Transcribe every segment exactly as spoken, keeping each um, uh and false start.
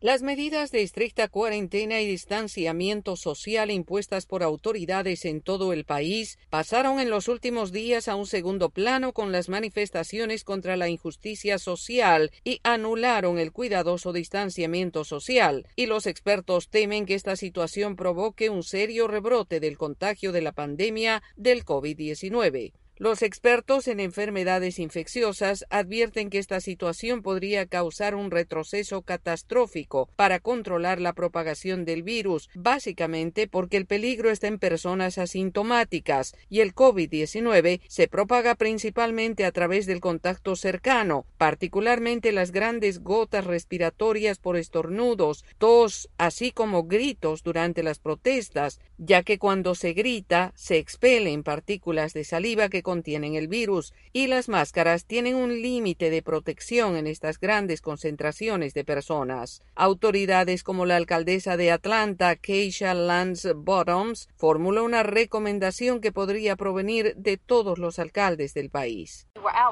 Las medidas de estricta cuarentena y distanciamiento social impuestas por autoridades en todo el país pasaron en los últimos días a un segundo plano con las manifestaciones contra la injusticia social y anularon el cuidadoso distanciamiento social, y los expertos temen que esta situación provoque un serio rebrote del contagio de la pandemia del COVID diecinueve. Los expertos en enfermedades infecciosas advierten que esta situación podría causar un retroceso catastrófico para controlar la propagación del virus, básicamente porque el peligro está en personas asintomáticas y el COVID diecinueve se propaga principalmente a través del contacto cercano, particularmente las grandes gotas respiratorias por estornudos, tos, así como gritos durante las protestas, ya que cuando se grita se expelen partículas de saliva que contienen el virus, y las máscaras tienen un límite de protección en estas grandes concentraciones de personas. Autoridades como la alcaldesa de Atlanta, Keisha Lance Bottoms, formuló una recomendación que podría provenir de todos los alcaldes del país.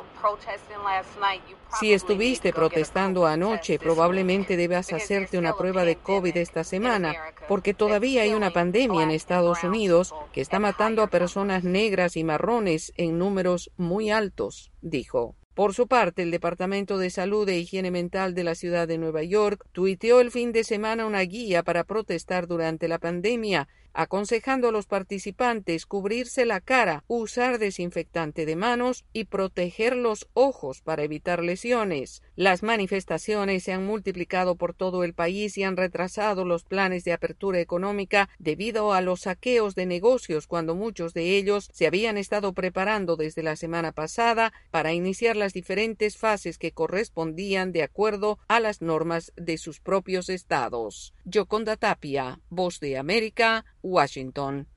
Si estuviste protestando anoche, probablemente debas hacerte una prueba de COVID esta semana, porque todavía hay una pandemia en Estados Unidos que está matando a personas negras y marrones en números muy altos, dijo. Por su parte, el Departamento de Salud e Higiene Mental de la ciudad de Nueva York tuiteó el fin de semana una guía para protestar durante la pandemia, aconsejando a los participantes cubrirse la cara, usar desinfectante de manos y proteger los ojos para evitar lesiones. Las manifestaciones se han multiplicado por todo el país y han retrasado los planes de apertura económica debido a los saqueos de negocios, cuando muchos de ellos se habían estado preparando desde la semana pasada para iniciar las diferentes fases que correspondían de acuerdo a las normas de sus propios estados. Yoconda Tapia, Voz de América, Washington.